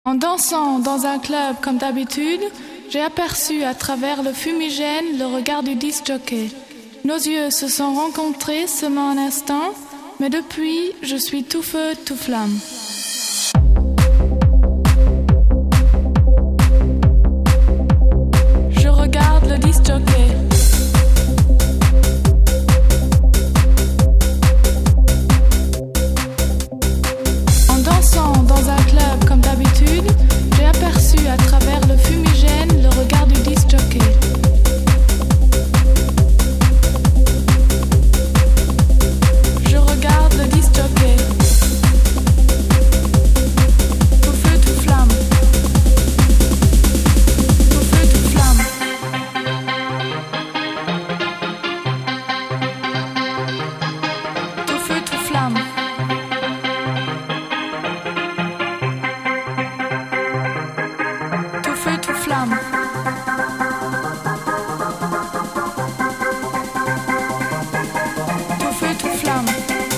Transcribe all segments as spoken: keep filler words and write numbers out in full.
En dansant dans un club comme d'habitude, j'ai aperçu à travers le fumigène le regard du disc-jockey. Nos yeux se sont rencontrés seulement un instant, mais depuis, je suis tout feu, tout flamme. Je regarde le disc-jockey. En dansant dans un club comme d'habitude, j'ai aperçu à travers le fumigène le regard du disc-jockey. Je regarde le disc-jockey. Tout feu, tout flamme. Tout feu, tout flamme. Tout feu, tout flamme. Tout feu, tout flamme. Tout feu, tout flamme.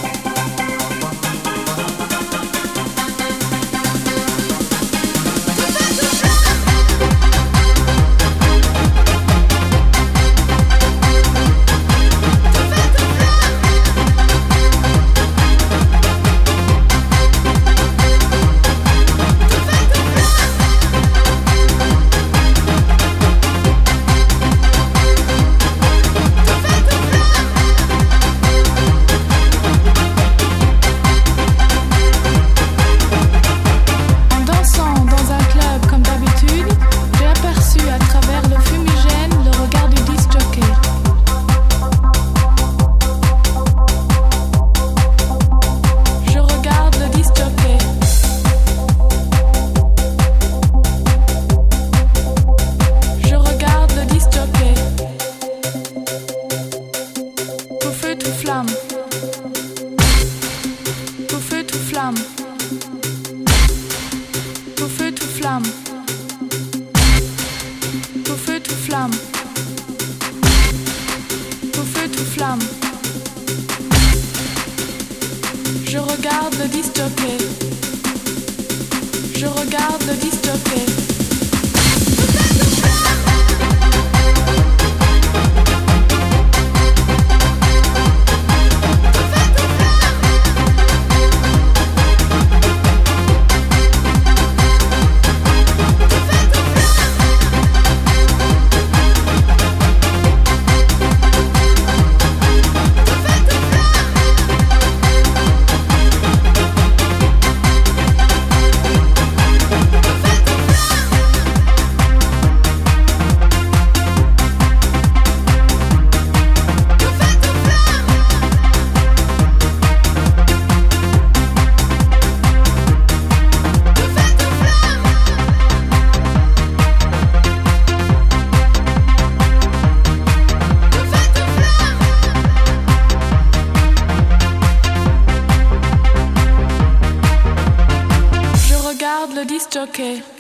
En dansant dans un club comme d'habitude, j'ai aperçu à travers le fumigène le regard du disc-jockey. Je regarde le disc-jockey. Je regarde le disc-jockey. Tout feu, tout flamme. Tout feu, tout flamme. Tout feu, tout flamme. Tout feu, tout flamme. Tout feu, tout flamme. Je regarde le disc-jockey. Je regarde le disc-jockey. Je regarde le disc-jockey.